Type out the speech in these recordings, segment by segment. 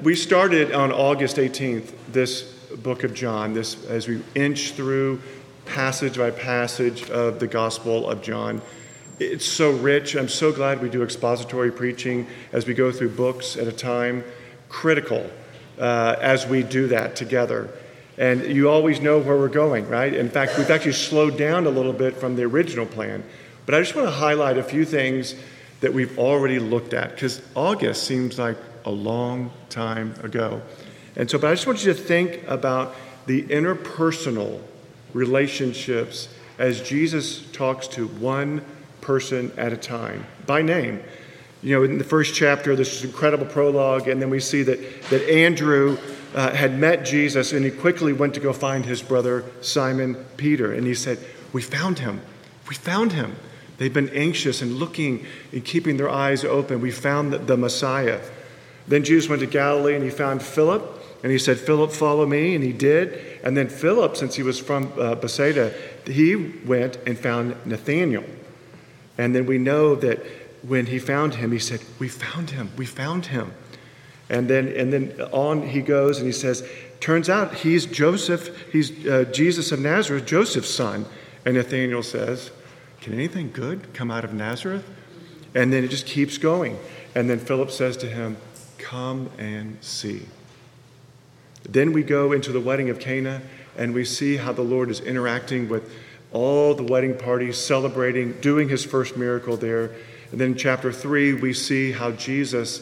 we started on August 18th this book of John, as we inch through passage by passage of the Gospel of John. It's so rich. I'm so glad we do expository preaching as we go through books at a time. Critical as we do that together. And you always know where we're going, right? In fact, we've actually slowed down a little bit from the original plan. But I just want to highlight a few things that we've already looked at, because August seems like a long time ago. But I just want you to think about the interpersonal relationships as Jesus talks to one person at a time, by name. In the first chapter, this incredible prologue, and then we see that Andrew had met Jesus, and he quickly went to go find his brother Simon Peter. And he said, "We found him. We found him." They've been anxious and looking and keeping their eyes open. We found the Messiah. Then Jesus went to Galilee, and he found Philip, and he said, "Philip, follow me," and he did. And then Philip, since he was from Bethsaida, he went and found Nathanael. And then we know that when he found him, he said, "We found him. We found him." And then on he goes, and he says, turns out he's Joseph, he's Jesus of Nazareth, Joseph's son. And Nathanael says, "Can anything good come out of Nazareth?" And then it just keeps going. And then Philip says to him, "Come and see." Then we go into the wedding of Cana, and we see how the Lord is interacting with all the wedding parties, celebrating, doing his first miracle there. And then in chapter 3, we see how Jesus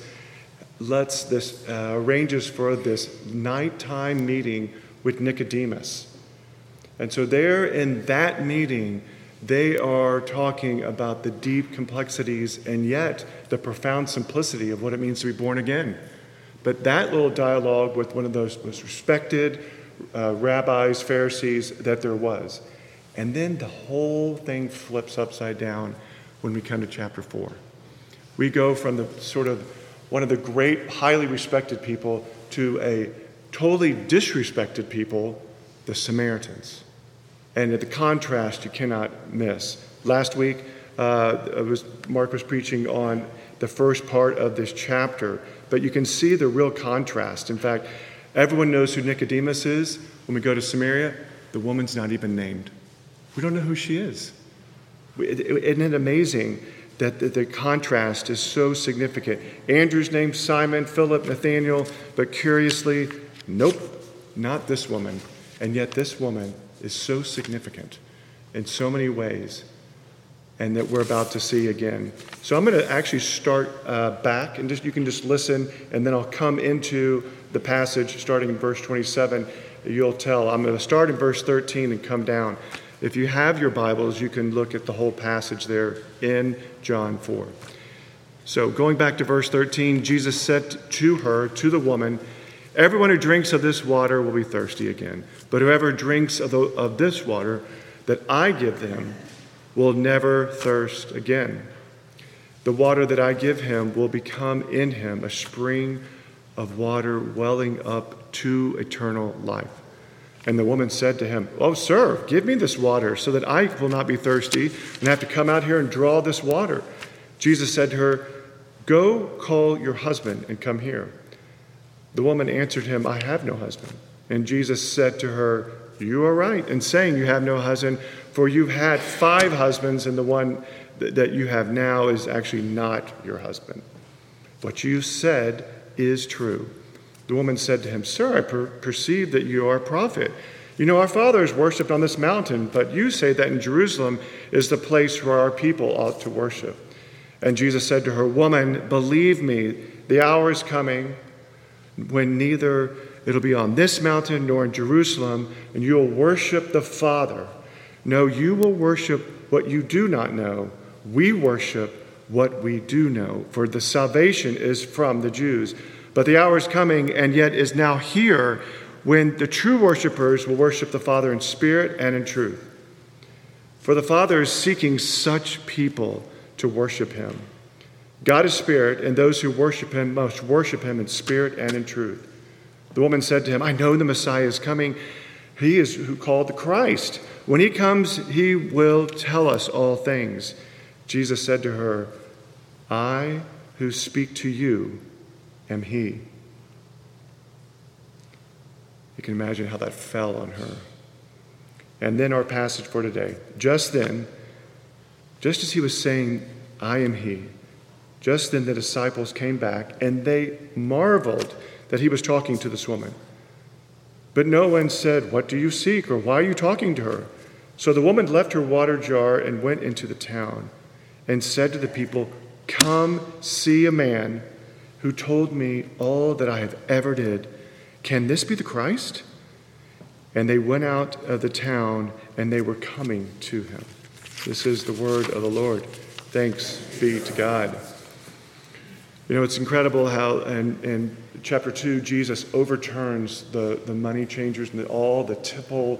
arranges for this nighttime meeting with Nicodemus. And so there in that meeting, they are talking about the deep complexities and yet the profound simplicity of what it means to be born again. But that little dialogue with one of those most respected rabbis, Pharisees that there was. And then the whole thing flips upside down when we come to chapter 4. We go from the sort of one of the great, highly respected people to a totally disrespected people, the Samaritans. And the contrast you cannot miss. Last week, Mark was preaching on the first part of this chapter, but you can see the real contrast. In fact, everyone knows who Nicodemus is. When we go to Samaria, the woman's not even named. We don't know who she is. Isn't it amazing that the contrast is so significant? Andrew's named Simon, Philip, Nathanael, but curiously, nope, not this woman. And yet this woman is so significant in so many ways, and that we're about to see again. So I'm going to actually start back, and you can just listen, and then I'll come into the passage starting in verse 27. You'll tell. I'm going to start in verse 13 and come down. If you have your Bibles, you can look at the whole passage there in John 4. So going back to verse 13, Jesus said to her, to the woman, "Everyone who drinks of this water will be thirsty again. But whoever drinks of this water that I give them will never thirst again. The water that I give him will become in him a spring of water welling up to eternal life." And the woman said to him, "Oh, sir, give me this water so that I will not be thirsty and have to come out here and draw this water." Jesus said to her, "Go call your husband and come here." The woman answered him, "I have no husband." And Jesus said to her, "You are right in saying you have no husband, for you've had 5 husbands, and the one that you have now is actually not your husband. What you said is true." The woman said to him, "Sir, I perceive that you are a prophet. Our fathers worshipped on this mountain, but you say that in Jerusalem is the place where our people ought to worship." And Jesus said to her, "Woman, believe me, the hour is coming when neither it'll be on this mountain nor in Jerusalem, and you will worship the Father. No, you will worship what you do not know. We worship what we do know, for the salvation is from the Jews. But the hour is coming, and yet is now here, when the true worshipers will worship the Father in spirit and in truth. For the Father is seeking such people to worship him. God is spirit, and those who worship him must worship him in spirit and in truth." The woman said to him, "I know the Messiah is coming. He is who called the Christ. When he comes, he will tell us all things." Jesus said to her, "I who speak to you am he." You can imagine how that fell on her. And then our passage for today. Just then, just as he was saying, I am he, just then the disciples came back, and they marveled that he was talking to this woman. But no one said, what do you seek, or why are you talking to her? So the woman left her water jar and went into the town and said to the people, come see a man who told me all that I have ever did. Can this be the Christ? And they went out of the town, and they were coming to him. This is the word of the Lord. Thanks be to God. You know, it's incredible how in chapter 2, Jesus overturns the money changers and all the temple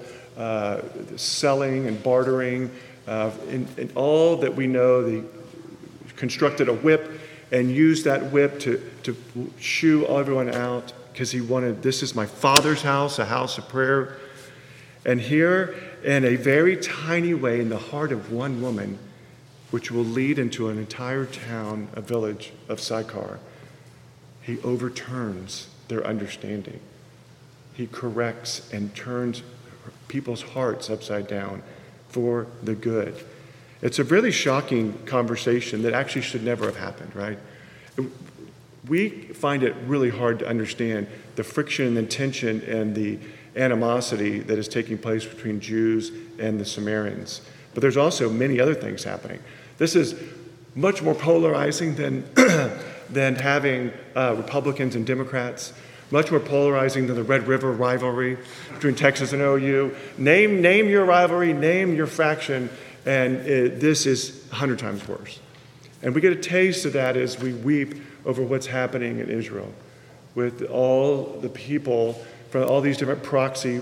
selling and bartering, and all that we know. They constructed a whip and used that whip to shoo everyone out because he wanted, this is my Father's house, a house of prayer. And here, in a very tiny way, in the heart of one woman, which will lead into an entire town, a village of Sychar, he overturns their understanding. He corrects and turns people's hearts upside down for the good. It's a really shocking conversation that actually should never have happened, right? We find it really hard to understand the friction and tension and the animosity that is taking place between Jews and the Samaritans. But there's also many other things happening. This is much more polarizing than having Republicans and Democrats, much more polarizing than the Red River rivalry between Texas and OU. Name your rivalry, name your faction, and this is 100 times worse. And we get a taste of that as we weep over what's happening in Israel with all the people from all these different proxy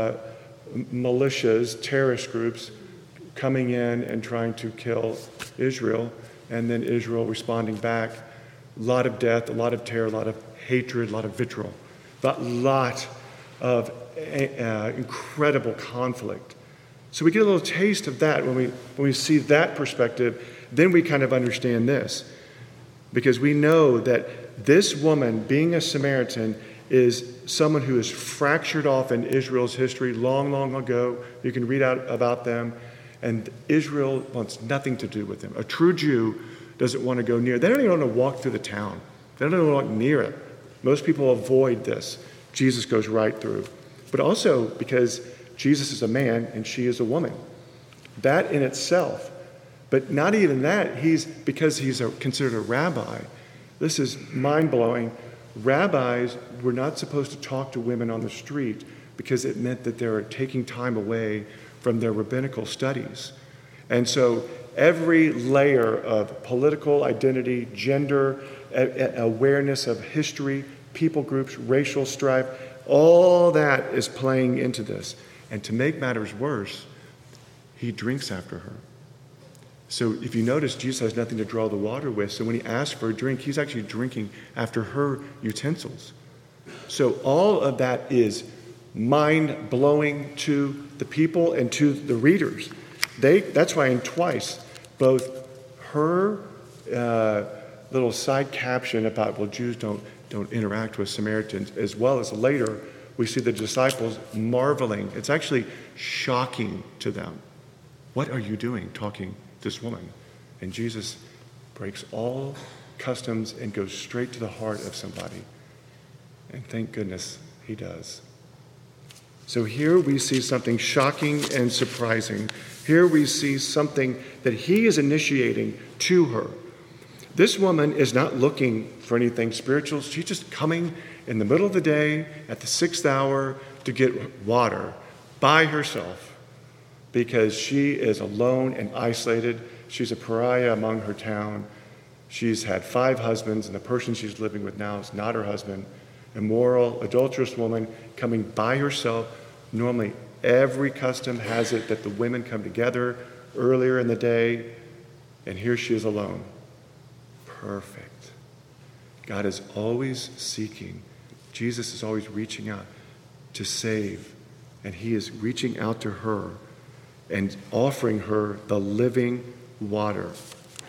militias, terrorist groups, coming in and trying to kill Israel, and then Israel responding back. A lot of death, a lot of terror, a lot of hatred, a lot of vitriol, a lot of incredible conflict. So we get a little taste of that when we see that perspective. Then we kind of understand this, because we know that this woman, being a Samaritan, is someone who is fractured off in Israel's history long, long ago. You can read out about them. And Israel wants nothing to do with them. A true Jew doesn't want to go near. They don't even want to walk through the town. They don't even want to walk near it. Most people avoid this. Jesus goes right through. But also because Jesus is a man and she is a woman. That in itself. But not even that. Because he's considered a rabbi. This is mind-blowing. Rabbis were not supposed to talk to women on the street because it meant that they were taking time away from their rabbinical studies. And so every layer of political identity, gender, awareness of history, people groups, racial strife, all that is playing into this. And to make matters worse, he drinks after her. So if you notice, Jesus has nothing to draw the water with. So when he asks for a drink, he's actually drinking after her utensils. So all of that is mind-blowing to the people and to the readers. That's why in twice, both her little side caption about, well, Jews don't interact with Samaritans, as well as later we see the disciples marveling. It's actually shocking to them. What are you doing talking to this woman? And Jesus breaks all customs and goes straight to the heart of somebody. And thank goodness he does. So here we see something shocking and surprising. Here we see something that he is initiating to her. This woman is not looking for anything spiritual. She's just coming in the middle of the day at the 6th hour to get water by herself because she is alone and isolated. She's a pariah among her town. She's had 5 husbands, and the person she's living with now is not her husband. Immoral, adulterous woman coming by herself. Normally, every custom has it that the women come together earlier in the day, and here she is alone. Perfect. God is always seeking. Jesus is always reaching out to save, and he is reaching out to her and offering her the living water.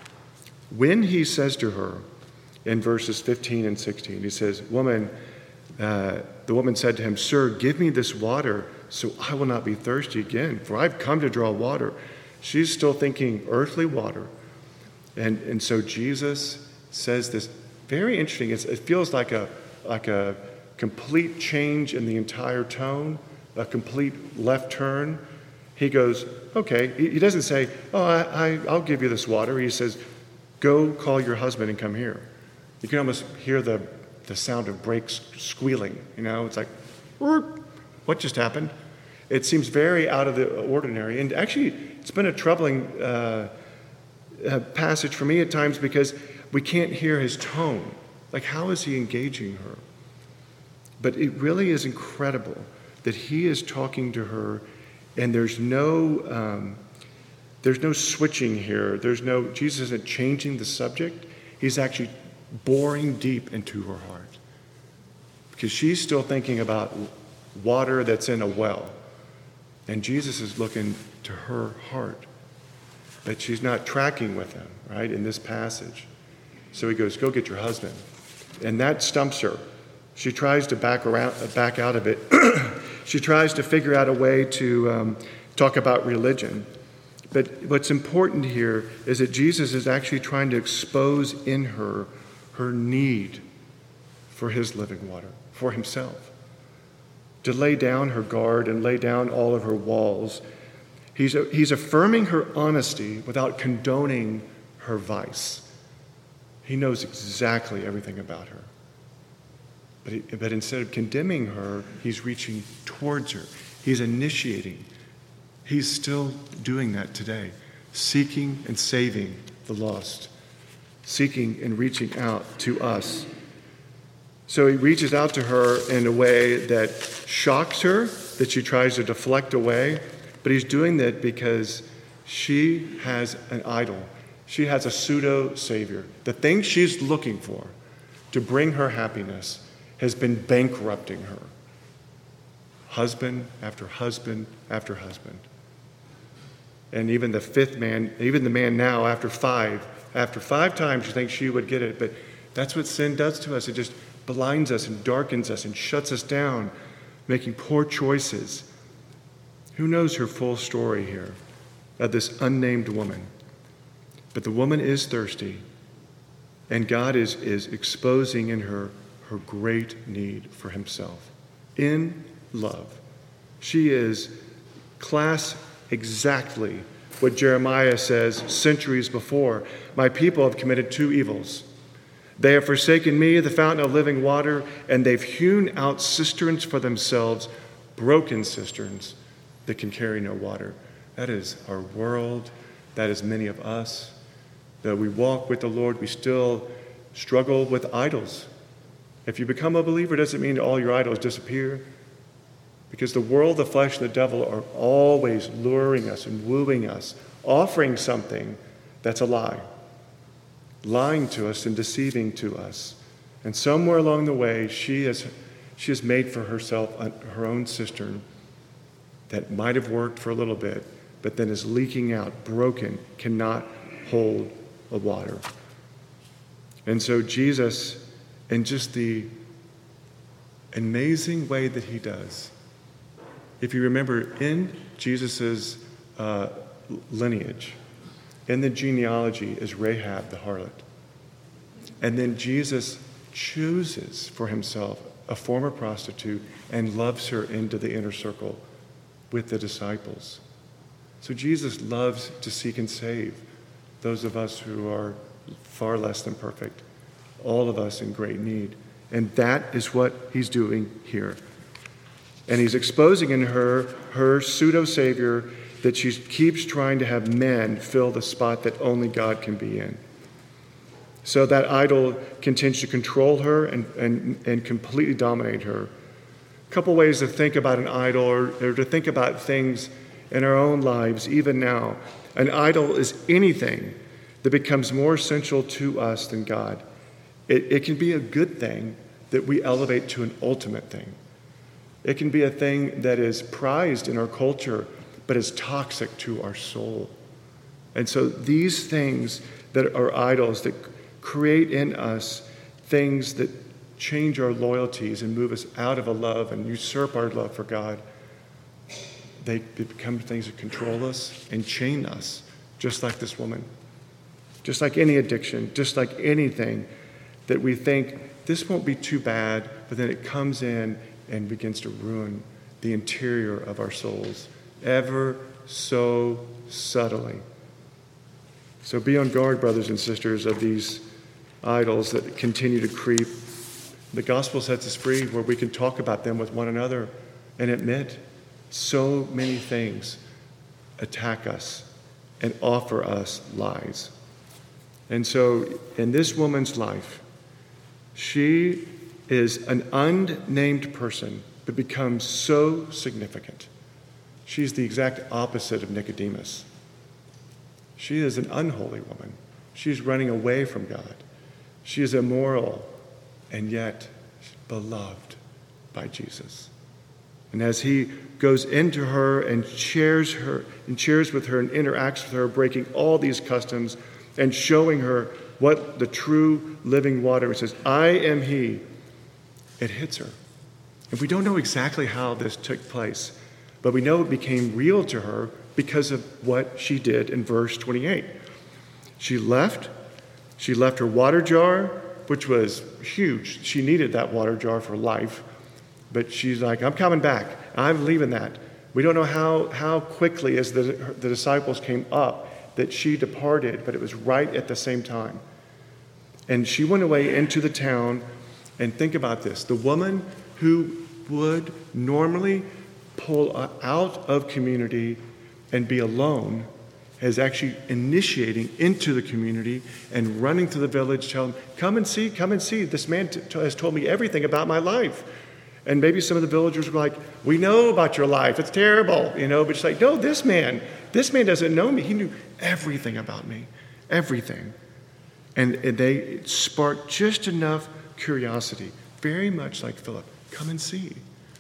When he says to her in verses 15 and 16, he says, "Woman, The woman said to him, "Sir, give me this water so I will not be thirsty again, for I've come to draw water." She's still thinking earthly water. And so Jesus says this very interesting. It feels like a complete change in the entire tone, a complete left turn. He goes, okay. He doesn't say, "Oh, I'll give you this water." He says, "Go call your husband and come here." You can almost hear the sound of brakes squealing. It's like, what just happened? It seems very out of the ordinary. And actually, it's been a troubling passage for me at times because we can't hear his tone. Like, how is he engaging her? But it really is incredible that he is talking to her, and there's no switching here. Jesus isn't changing the subject. He's actually boring deep into her heart, because she's still thinking about water that's in a well, and Jesus is looking to her heart, but she's not tracking with him, right, in this passage. So he goes, "Go get your husband," and that stumps her. She tries to back out of it. She tries to figure out a way to talk about religion. But what's important here is that Jesus is actually trying to expose in her need for his living water, for himself. To lay down her guard and lay down all of her walls. He's affirming her honesty without condoning her vice. He knows exactly everything about her. But instead of condemning her, he's reaching towards her. He's initiating. He's still doing that today, seeking and saving the lost, seeking and reaching out to us. So he reaches out to her in a way that shocks her, that she tries to deflect away, but he's doing that because she has an idol. She has a pseudo-savior. The thing she's looking for to bring her happiness has been bankrupting her. Husband after husband after husband. And even the fifth man, even the man now, after five times you think she would get it, but that's what sin does to us. It just blinds us and darkens us and shuts us down, making poor choices. Who knows her full story here of this unnamed woman? But the woman is thirsty, and God is exposing in her great need for himself. In love. She is class exactly what Jeremiah says centuries before. "My people have committed two evils. They have forsaken me, the fountain of living water, and they've hewn out cisterns for themselves, broken cisterns that can carry no water." That is our world. That is many of us. Though we walk with the Lord, we still struggle with idols. If you become a believer, it doesn't mean all your idols disappear. Because the world, the flesh, and the devil are always luring us and wooing us, offering something that's a lie, lying to us and deceiving to us. And somewhere along the way, she has made for herself her own cistern that might have worked for a little bit, but then is leaking out, broken, cannot hold a water. And so Jesus, in just the amazing way that he does, if you remember, in Jesus' lineage, in the genealogy is Rahab the harlot. And then Jesus chooses for himself a former prostitute and loves her into the inner circle with the disciples. So Jesus loves to seek and save those of us who are far less than perfect, all of us in great need. And that is what he's doing here. And he's exposing in her pseudo-savior that she keeps trying to have men fill the spot that only God can be in. So that idol continues to control her and completely dominate her. A couple ways to think about an idol or to think about things in our own lives, even now. An idol is anything that becomes more essential to us than God. It can be a good thing that we elevate to an ultimate thing. It can be a thing that is prized in our culture, but is toxic to our soul. And so these things that are idols that create in us things that change our loyalties and move us out of a love and usurp our love for God, they become things that control us and chain us, just like this woman. Just like any addiction, just like anything that we think, this won't be too bad, but then it comes in and begins to ruin the interior of our souls, ever so subtly. So be on guard, brothers and sisters, of these idols that continue to creep. The gospel sets us free where we can talk about them with one another and admit so many things attack us and offer us lies. And so in this woman's life, she is an unnamed person, but becomes so significant. She's the exact opposite of Nicodemus. She is an unholy woman. She's running away from God. She is immoral, and yet beloved by Jesus. And as he goes into her and shares with her and interacts with her, breaking all these customs and showing her what the true living water is, says, I am he, it hits her. And we don't know exactly how this took place, but we know it became real to her because of what she did in verse 28. She left her water jar, which was huge. She needed that water jar for life. But she's like, I'm coming back. I'm leaving that. We don't know how quickly as the disciples came up that she departed, but it was right at the same time. And she went away into the town, and think about this. The woman who would normally pull out of community and be alone is actually initiating into the community and running to the village, telling, come and see. This man has told me everything about my life. And maybe some of the villagers were like, we know about your life. It's terrible, but she's like, no, this man doesn't know me. He knew everything about me, everything. And they sparked just enough curiosity, very much like Philip. Come and see.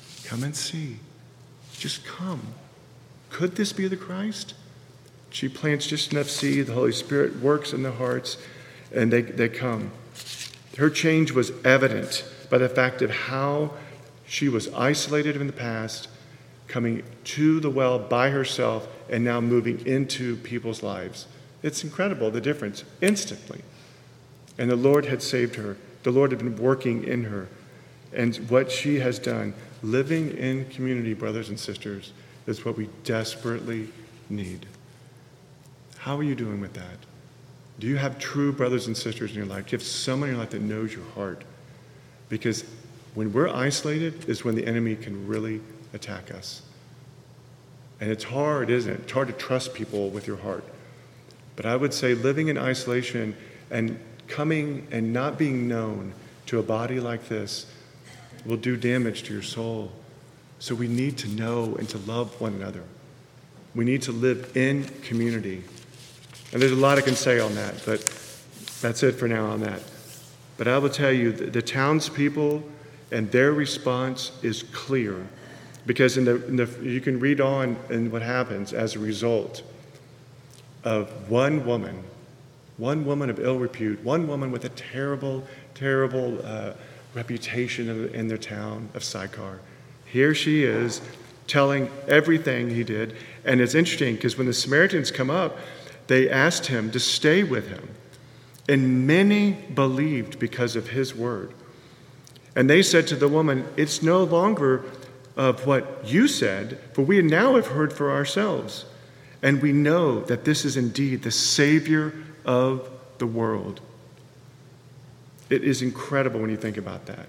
Just come. Could this be the Christ? She plants just enough seed. The Holy Spirit works in the hearts, and they come. Her change was evident by the fact of how she was isolated in the past, coming to the well by herself, and now moving into people's lives. It's incredible, the difference, instantly. And the Lord had saved her. The Lord had been working in her. And what she has done, living in community, brothers and sisters, is what we desperately need. How are you doing with that? Do you have true brothers and sisters in your life? Do you have someone in your life that knows your heart? Because when we're isolated is when the enemy can really attack us. And it's hard, isn't it? It's hard to trust people with your heart. But I would say living in isolation and coming and not being known to a body like this will do damage to your soul. So we need to know and to love one another. We need to live in community. And there's a lot I can say on that, but that's it for now on that. But I will tell you, the townspeople and their response is clear, because you can read on in what happens as a result of one woman of ill repute, one woman with a terrible, terrible reputation in their town of Sychar. Here she is telling everything he did. And it's interesting because when the Samaritans come up, they asked him to stay with him. And many believed because of his word. And they said to the woman, it's no longer of what you said, for we now have heard for ourselves. And we know that this is indeed the Savior of the world. It is incredible when you think about that.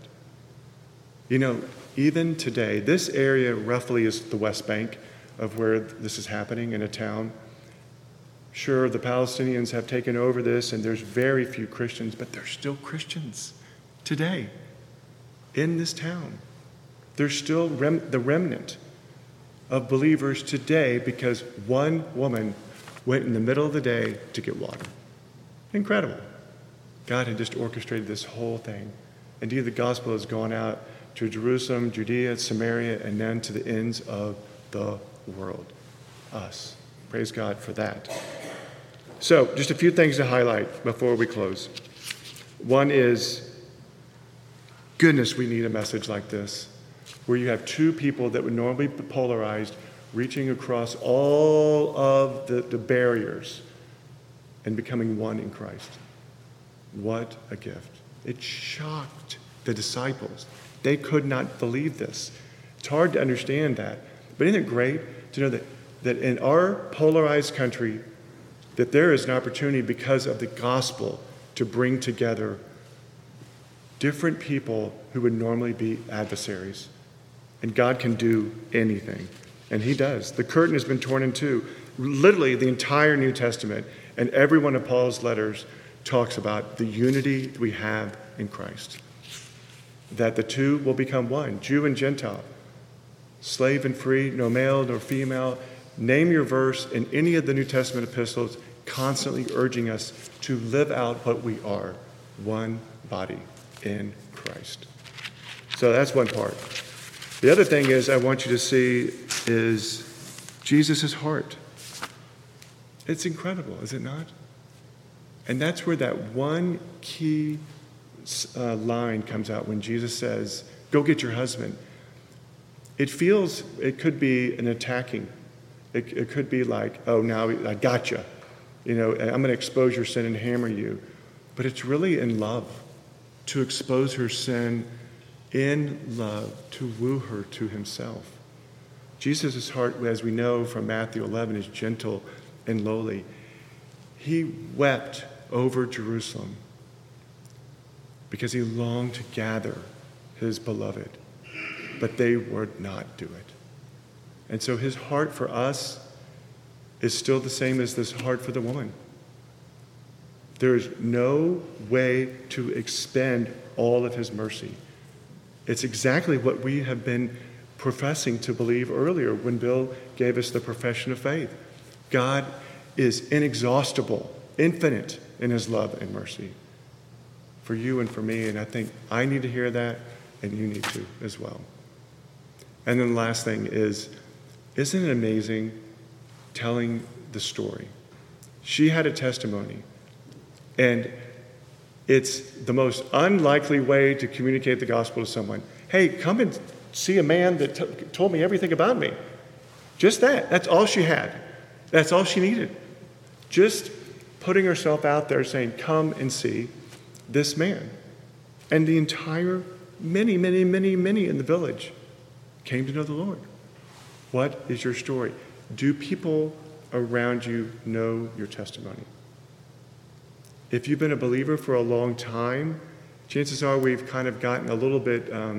Even today, this area roughly is the West Bank of where this is happening in a town. Sure, the Palestinians have taken over this, and there's very few Christians, but there's still Christians today in this town. There's still the remnant of believers today because one woman went in the middle of the day to get water. Incredible. God had just orchestrated this whole thing. Indeed, the gospel has gone out to Jerusalem, Judea, Samaria, and then to the ends of the world. Us. Praise God for that. So, just a few things to highlight before we close. One is, goodness, we need a message like this, where you have two people that would normally be polarized reaching across all of the barriers and becoming one in Christ. What a gift. It shocked the disciples. They could not believe this. It's hard to understand that. But isn't it great to know that in our polarized country, that there is an opportunity because of the gospel to bring together different people who would normally be adversaries. And God can do anything. And he does. The curtain has been torn in two. Literally, the entire New Testament and every one of Paul's letters talks about the unity we have in Christ. That the two will become one, Jew and Gentile, slave and free, no male nor female. Name your verse in any of the New Testament epistles, constantly urging us to live out what we are, one body in Christ. So that's one part. The other thing is I want you to see is Jesus' heart. It's incredible, is it not? And that's where that one key line comes out when Jesus says, go get your husband. It could be an attacking. It could be like, oh, now I got you. I'm going to expose your sin and hammer you. But it's really in love, to expose her sin in love, to woo her to himself. Jesus' heart, as we know from Matthew 11, is gentle and lowly. He wept over Jerusalem because he longed to gather his beloved, but they would not do it. And so his heart for us is still the same as this heart for the woman. There is no way to expend all of his mercy. It's exactly what we have been professing to believe earlier when Bill gave us the profession of faith. God is inexhaustible, infinite in his love and mercy for you and for me. And I think I need to hear that, and you need to as well. And then the last thing is, isn't it amazing telling the story? She had a testimony, and it's the most unlikely way to communicate the gospel to someone. Hey, come and see a man that told me everything about me. Just that. That's all she had. That's all she needed. Just putting herself out there saying, come and see this man. And the entire, many in the village came to know the Lord. What is your story? Do people around you know your testimony? If you've been a believer for a long time, chances are we've kind of gotten a little bit, a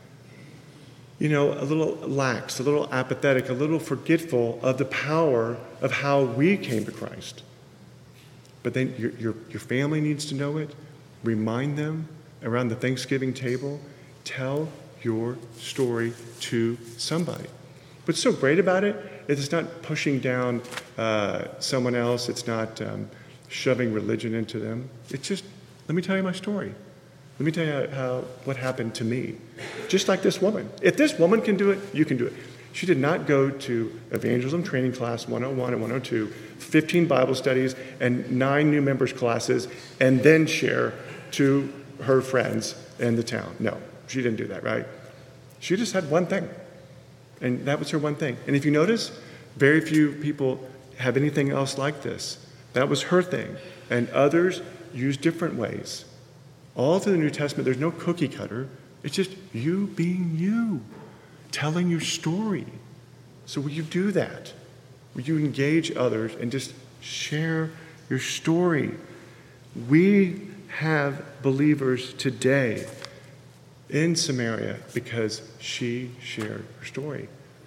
little lax, a little apathetic, a little forgetful of the power of how we came to Christ. But then your family needs to know it. Remind them around the Thanksgiving table. Tell your story to somebody. What's so great about it is it's not pushing down someone else. It's not shoving religion into them. It's just, let me tell you my story. Let me tell you what happened to me. Just like this woman. If this woman can do it, you can do it. She did not go to evangelism training class 101 and 102, 15 Bible studies, and 9 new members classes, and then share to her friends in the town. No, she didn't do that, right? She just had one thing, and that was her one thing. And if you notice, very few people have anything else like this. That was her thing, and others use different ways. All through the New Testament, there's no cookie cutter. It's just you being you, telling your story. So will you do that? Will you engage others and just share your story? We have believers today in Samaria because she shared her story.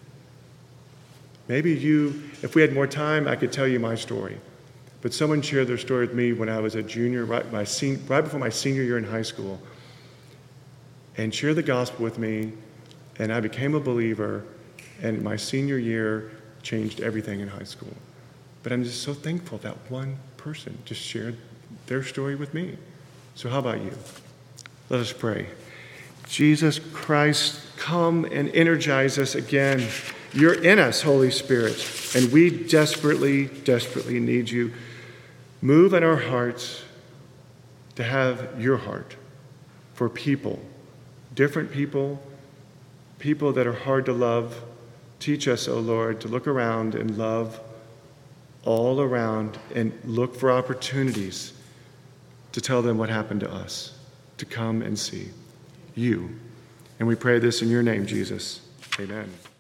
Maybe if we had more time, I could tell you my story. But someone shared their story with me when I was a junior, right before my senior year in high school, and shared the gospel with me, and I became a believer, and my senior year changed everything in high school. But I'm just so thankful that one person just shared their story with me. So how about you? Let us pray. Jesus Christ, come and energize us again. You're in us, Holy Spirit, and we desperately need you. Move in our hearts to have your heart for people different people, people that are hard to love. Teach us, O Lord, to look around and love all around and look for opportunities to tell them what happened to us, to come and see you. And we pray this in your name, Jesus. Amen.